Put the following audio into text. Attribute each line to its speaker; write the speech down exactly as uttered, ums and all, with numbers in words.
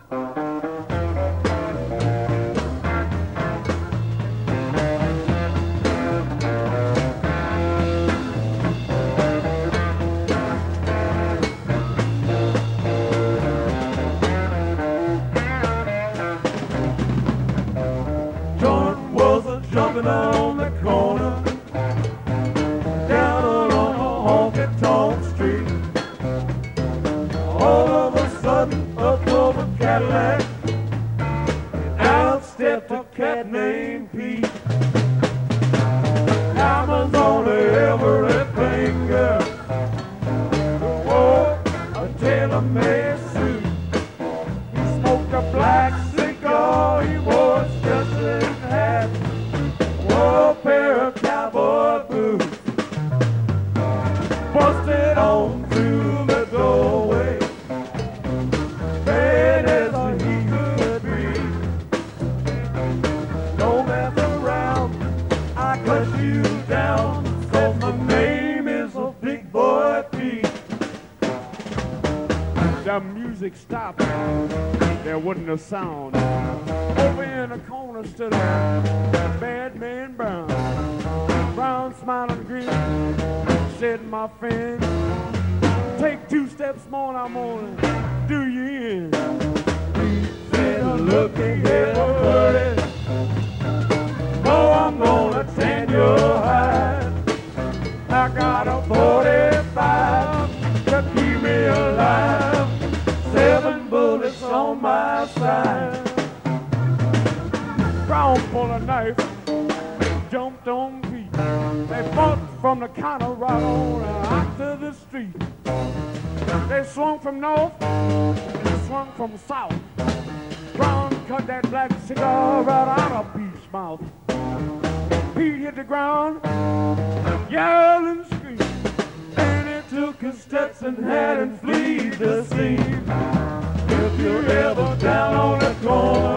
Speaker 1: John was a jumping on the corner, down along a honky-tonk street. All of a sudden, up drove a Cadillac, and out stepped a cat named Pete. Diamonds on every finger, wore a tailor-made suit. He smoked a black cigar, he wore a Stetson hat, wore a pair of cowboy boots. Busted on through the doorway, red as a he could be. Don't mess around, I cut you down, so my name is a Big Boy Pete. The music stopped, there wasn't a sound. Over in the corner stood a bad man Brown. Brown smiling green, said, my friend, take two steps more and I'm gonna do you in. He said, looky here, buddy, oh, I'm gonna tan your hide. I got a forty-five to keep me alive, seven bullets on my side. Brown pulled a knife, jumped on Pete. They fought from the counter right on out to the street. They swung from north, they swung from south. Brown cut that black cigar right out of Pete's mouth. Pete hit the ground, yelled and screamed. Then he took his Stetson hat and fled the scene. If you're ever down on the corner